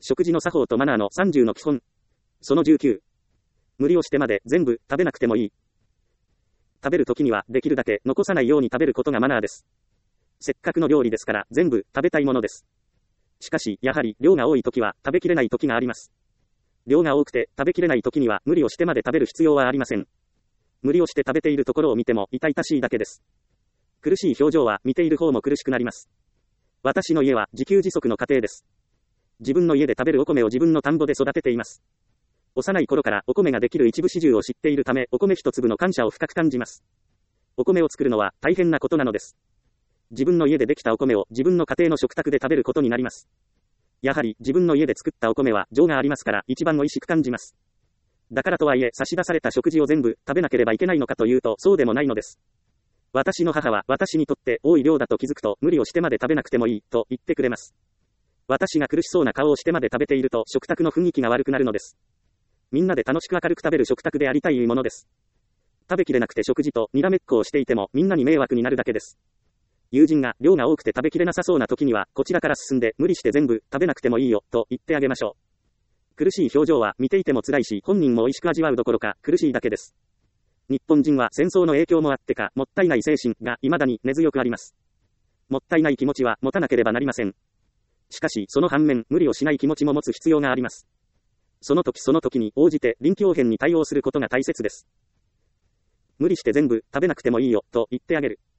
食事の作法とマナーの30の基本。その19。無理をしてまで全部食べなくてもいい。食べるときにはできるだけ残さないように食べることがマナーです。せっかくの料理ですから全部食べたいものです。しかし、やはり量が多いときは食べきれないときがあります。量が多くて食べきれないときには無理をしてまで食べる必要はありません。無理をして食べているところを見ても痛々しいだけです。苦しい表情は見ている方も苦しくなります。私の家は自給自足の家庭です。自分の家で食べるお米を自分の田んぼで育てています。幼い頃からお米ができる一部始終を知っているため、お米一粒の感謝を深く感じます。お米を作るのは大変なことなのです。自分の家でできたお米を自分の家庭の食卓で食べることになります。やはり自分の家で作ったお米は情がありますから一番美味しく感じます。だからとはいえ差し出された食事を全部食べなければいけないのかというとそうでもないのです。私の母は私にとって多い量だと気づくと無理をしてまで食べなくてもいいと言ってくれます。私が苦しそうな顔をしてまで食べていると食卓の雰囲気が悪くなるのです。みんなで楽しく明るく食べる食卓でありたいものです。食べきれなくて食事とにらめっこをしていてもみんなに迷惑になるだけです。友人が量が多くて食べきれなさそうな時にはこちらから進んで無理して全部食べなくてもいいよと言ってあげましょう。苦しい表情は見ていても辛いし本人も美味しく味わうどころか苦しいだけです。日本人は戦争の影響もあってかもったいない精神が未だに根強くあります。もったいない気持ちは持たなければなりません。しかしその反面無理をしない気持ちも持つ必要があります。その時その時に応じて臨機応変に対応することが大切です。無理して全部食べなくてもいいよと言ってあげる。